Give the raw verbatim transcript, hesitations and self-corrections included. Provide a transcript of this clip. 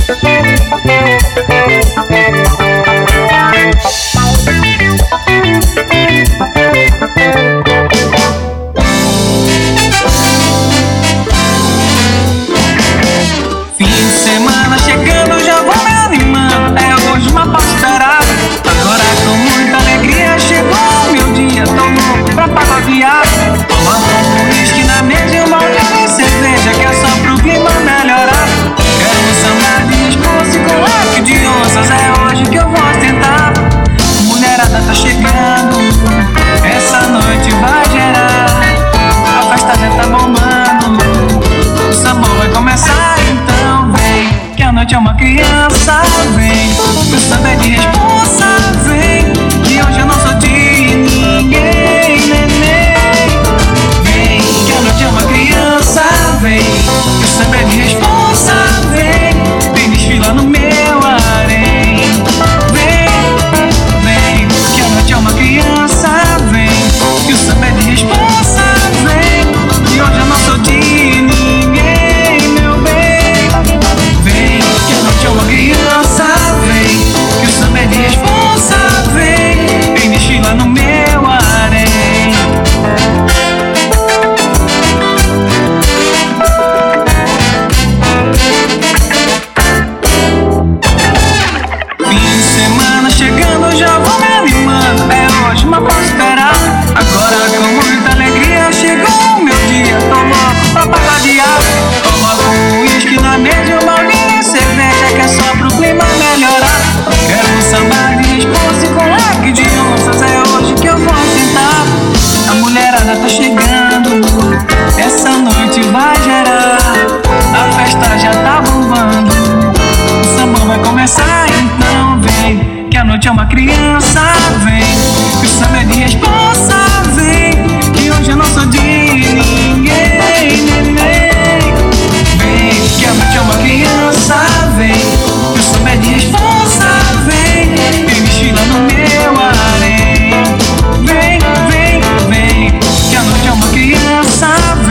Fim de semana chegando, já vou me animando. É hoje uma pausa esperada. Agora com muita alegria chegou o meu dia. Tô louco pra pagodear. Tomando um uísque na mesa e uma olhada em cerveja, que é só pro clima melhorar. Quero um samba de esposa e com leque de onças. É hoje que eu vou tentar. Mulherada tá chegando, essa noite vai gerar. A festa já tá bombando, o samba vai começar. Então vem, que a noite é uma criança. Vem, o samba é de responsa. Vem, que hoje eu não sou de ninguém, neném. Vem, que a noite é uma criança. Vem, o samba é de responsa. Vem, vem desfilar no meu harém. Vem, vem, que a noite é uma criança. Vem, que o samba é de responsa. Vem, que hoje eu não sou de ninguém, meu bem. Vem, que a noite é uma criança. Vem, que o samba é de responsa. Vem, vem desfilar no meu harém. Fim de semana chegando, já vou me animando. É hoje uma pausa esperada. Agora com muita alegria chegou o meu dia. Tô louco pra pagodear. Coloco um uísque na mesa e uma olhinha em cerveja, que é só pro clima melhorar. Quero um samba de esposa e com leque de onças. É hoje que eu vou sentar. A mulherada tá chegando, essa noite vai gerar. A festa já tá bombando, o samba vai começar. Então vem, que a noite é uma criança. Vem, que o samba é de responsa. Vem, que hoje eu não sou de ninguém, neném. Vem, que a noite é uma criança. Vem, que o samba é de responsa. Vem, vem desfilar no meu harém. Vem, vem, vem, que a noite é uma criança.